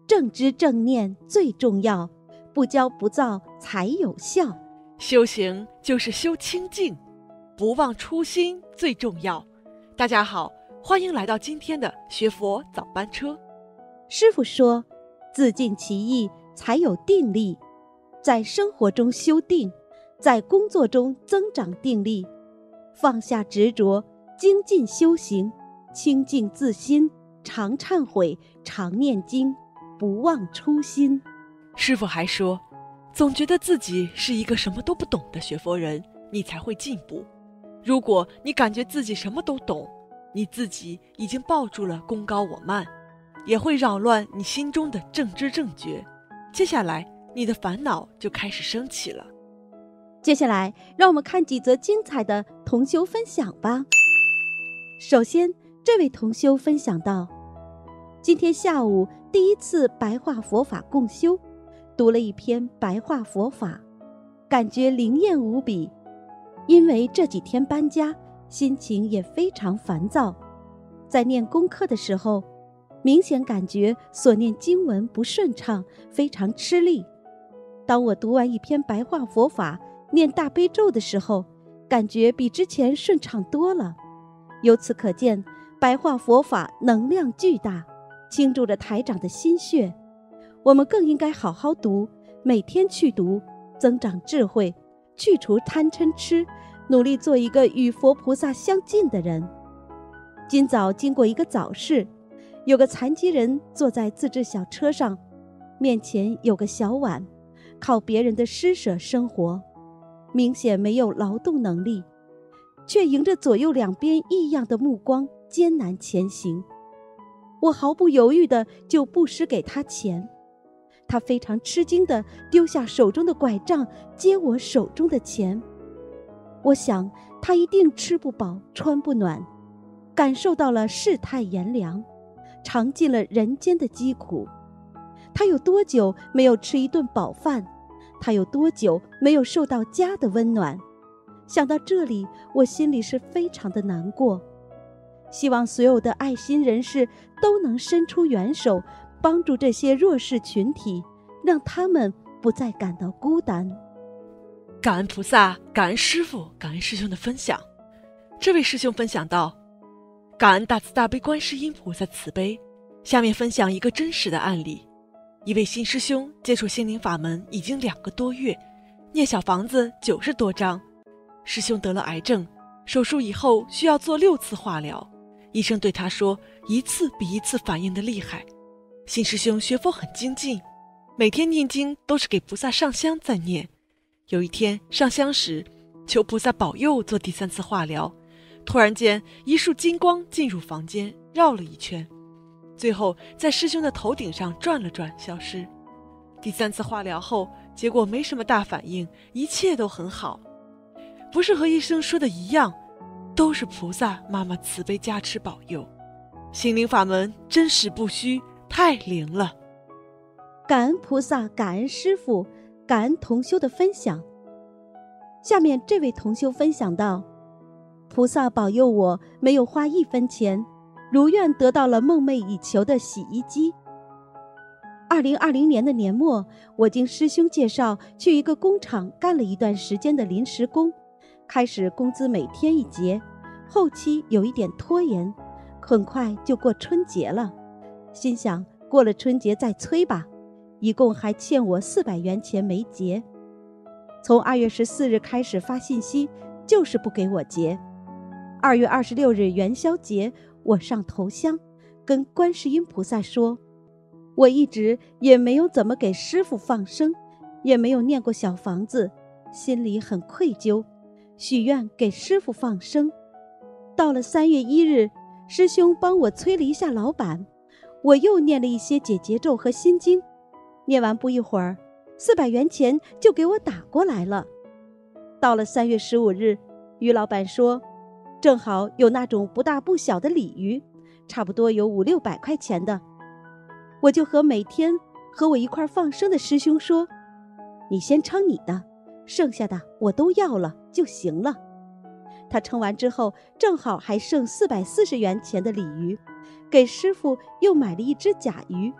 正知正念最重要，不骄不躁才有效。 修行就是修清净，不忘初心最重要。大家好，欢迎来到今天的学佛早班车。 师父说，自尽其意才有定力，在生活中修定，在工作中增长定力，放下执着，精进修行，清净自心，常忏悔，常念经，不忘初心。 师父还说，总觉得自己是一个什么都不懂的学佛人，你才会进步。如果你感觉自己什么都懂，你自己已经抱住了功高我慢，也会扰乱你心中的正知正觉。接下来你的烦恼就开始升起了。 接下来让我们看几则精彩的同修分享吧。首先，这位同修分享到，今天下午第一次白话佛法共修，读了一篇白话佛法，感觉灵验无比。因为这几天搬家，心情也非常烦躁，在念功课的时候，明显感觉所念经文不顺畅，非常吃力。当我读完一篇白话佛法，念大悲咒的时候，感觉比之前顺畅多了。由此可见，白话佛法能量巨大，倾注着台长的心血。我们更应该好好读，每天去读，增长智慧，去除贪嗔痴，努力做一个与佛菩萨相近的人。今早经过一个早市，有个残疾人坐在自制小车上，面前有个小碗，靠别人的施舍生活，明显没有劳动能力，却迎着左右两边异样的目光艰难前行。我毫不犹豫地就布施给他钱，他非常吃惊地丢下手中的拐杖，接我手中的钱。我想他一定吃不饱穿不暖，感受到了世态炎凉，尝尽了人间的疾苦。他有多久没有吃一顿饱饭？他有多久没有受到家的温暖？想到这里，我心里是非常的难过。希望所有的爱心人士都能伸出援手，帮助这些弱势群体，让他们不再感到孤单。 感恩菩萨，感恩师父，感恩师兄的分享。这位师兄分享到，感恩大慈大悲观世音菩萨慈悲。下面分享一个真实的案例。一位新师兄接触心灵法门已经2个多月，念小房子90多张。师兄得了癌症，手术以后需要做6次化疗，医生对他说，一次比一次反应的厉害。新师兄学佛很精进，每天念经都是给菩萨上香在念。有一天上香时，求菩萨保佑做第3次化疗，突然间一束金光进入房间，绕了一圈，最后在师兄的头顶上转了转，消失。第3次化疗后，结果没什么大反应，一切都很好。不是和医生说的一样，都是菩萨妈妈慈悲加持保佑。心灵法门真实不虚，太灵了。 感恩菩萨，感恩师父，感恩同修的分享。下面这位同修分享到，菩萨保佑我没有花1分钱，如愿得到了梦寐以求的洗衣机。2020年的年末，我经师兄介绍去一个工厂干了一段时间的临时工，开始工资每天1节，后期有一点拖延，很快就过春节了。心想过了春节再催吧，一共还欠我400元钱没结。从2月14日开始发信息，就是不给我结。2月26日元宵节，我上头香，跟观世音菩萨说，我一直也没有怎么给师父放生，也没有念过小房子，心里很愧疚，许愿给师父放生。到了3月1日，师兄帮我催了一下老板，我又念了一些解结咒和心经，念完不一会儿，400元钱就给我打过来了。到了3月15日，于老板说，正好有那种不大不小的鲤鱼，差不多有500-600块钱的。我就和每天和我一块放生的师兄说，你先称你的，剩下的我都要了就行了。他称完之后，正好还剩440元钱的鲤鱼，给师父又买了一只甲鱼，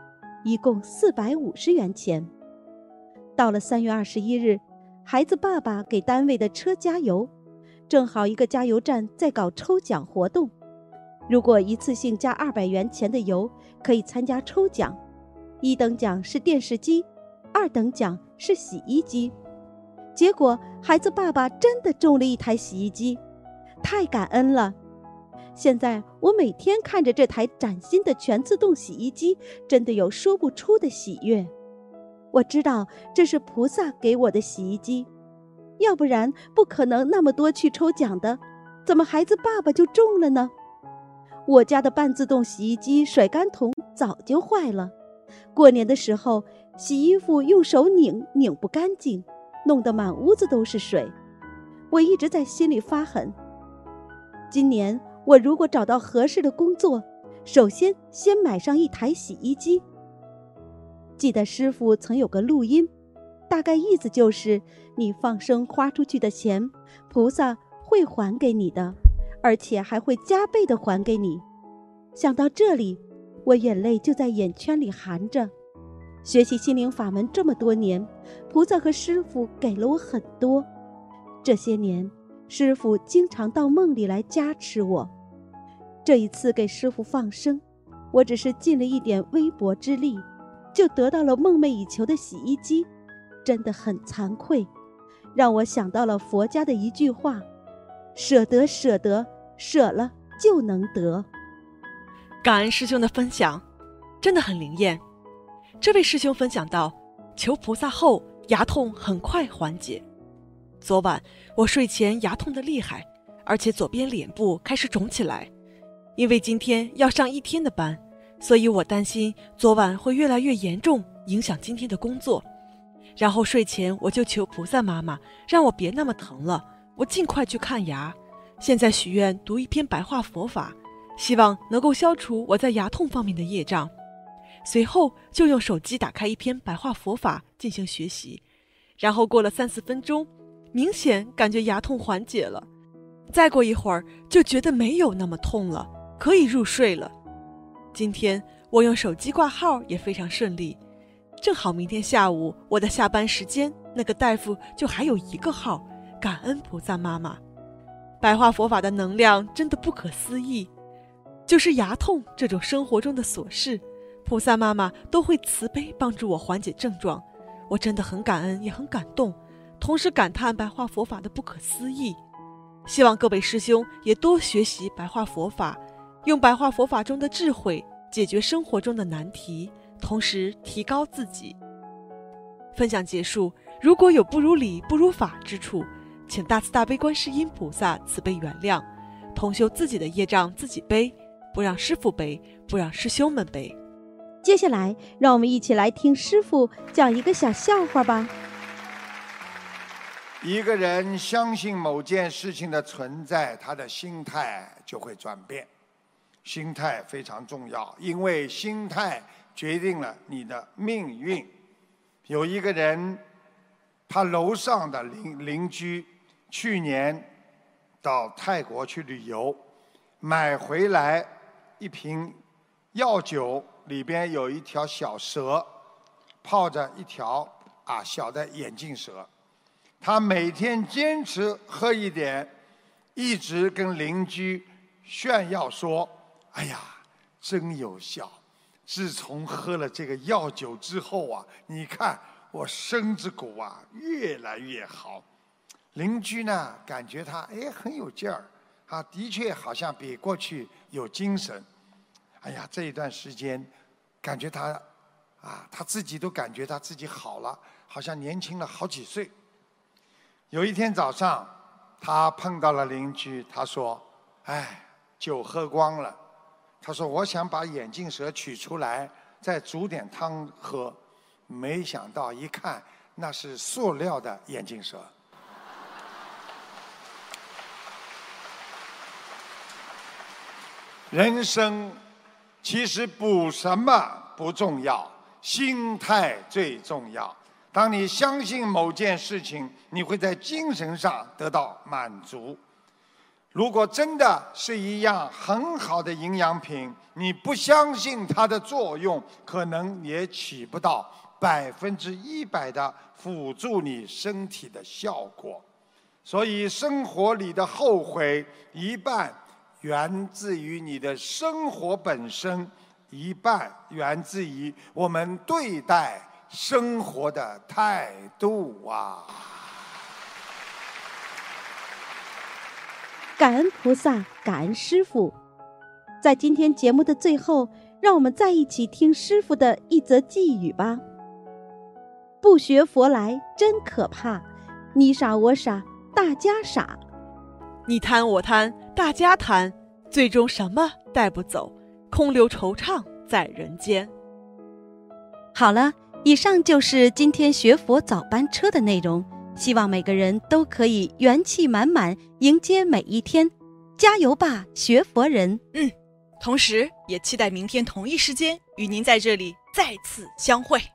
一共450元钱。到了3月21日，孩子爸爸给单位的车加油，正好一个加油站在搞抽奖活动，如果一次性加200元钱的油，可以参加抽奖，1等奖是电视机，2等奖是洗衣机。结果孩子爸爸真的中了一台洗衣机，太感恩了。现在我每天看着这台崭新的全自动洗衣机，真的有说不出的喜悦。我知道这是菩萨给我的洗衣机，要不然不可能那么多去抽奖的，怎么孩子爸爸就中了呢？我家的半自动洗衣机甩干桶早就坏了，过年的时候洗衣服用手拧不干净，弄得满屋子都是水。我一直在心里发狠，今年我如果找到合适的工作，首先买上一台洗衣机。记得师父曾有个录音，大概意思就是你放生花出去的钱，菩萨会还给你的，而且还会加倍的还给你。想到这里，我眼泪就在眼圈里含着。学习心灵法门这么多年，菩萨和师父给了我很多。这些年，师父经常到梦里来加持我。这一次给师父放生，我只是尽了一点微薄之力，就得到了梦寐以求的洗衣机，真的很惭愧，让我想到了佛家的一句话：舍得舍得，舍了就能得。 感恩师兄的分享，真的很灵验。这位师兄分享到，求菩萨后牙痛很快缓解。昨晚我睡前牙痛得厉害，而且左边脸部开始肿起来。因为今天要上1天的班，所以我担心昨晚会越来越严重，影响今天的工作。然后睡前我就求菩萨妈妈让我别那么疼了，我尽快去看牙。现在许愿读一篇白话佛法，希望能够消除我在牙痛方面的业障。随后就用手机打开一篇白话佛法进行学习，然后过了3-4分钟，明显感觉牙痛缓解了。再过一会儿就觉得没有那么痛了，可以入睡了。今天我用手机挂号也非常顺利，正好明天下午我的下班时间，那个大夫就还有1个号，感恩菩萨妈妈。白话佛法的能量真的不可思议，就是牙痛这种生活中的琐事，菩萨妈妈都会慈悲帮助我缓解症状。我真的很感恩，也很感动，同时感叹白话佛法的不可思议。希望各位师兄也多学习白话佛法，用白话佛法中的智慧解决生活中的难题，同时提高自己。分享结束，如果有不如理不如法之处，请大慈大悲观世音菩萨慈悲原谅，同修自己的业障自己背，不让师父背，不让师兄们背。 接下来让我们一起来听师父讲一个小笑话吧。 一个人相信某件事情的存在，他的心态就会转变。心态非常重要，因为心态决定了你的命运。有一个人，他楼上的邻居去年到泰国去旅游，买回来一瓶药酒，里边有一条小蛇，泡着一条小的眼镜蛇。他每天坚持喝一点，一直跟邻居炫耀说：“哎呀，真有效！自从喝了这个药酒之后啊，你看我身子骨越来越好。”邻居呢，感觉他很有劲儿，的确好像比过去有精神。哎呀，这一段时间，感觉他他自己都感觉他自己好了，好像年轻了好几岁。有一天早上，他碰到了邻居，他说：“酒喝光了。”他说：“我想把眼镜蛇取出来，再煮点汤喝。”没想到一看，那是塑料的眼镜蛇。人生其实补什么不重要，心态最重要。当你相信某件事情，你会在精神上得到满足。 如果真的是一样很好的营养品，你不相信它的作用，可能也起不到100%的辅助你身体的效果。所以生活里的后悔，一半源自于你的生活本身，一半源自于我们对待生活的态度啊！ 感恩菩萨，感恩师父。在今天节目的最后，让我们再一起听师父的一则寄语吧。不学佛来真可怕，你傻我傻大家傻， 你贪我贪大家贪，最终什么带不走，空留惆怅在人间。 好了，以上就是今天学佛早班车的内容，希望每个人都可以元气满满迎接每一天，加油吧学佛人。 同时也期待明天同一时间与您在这里再次相会。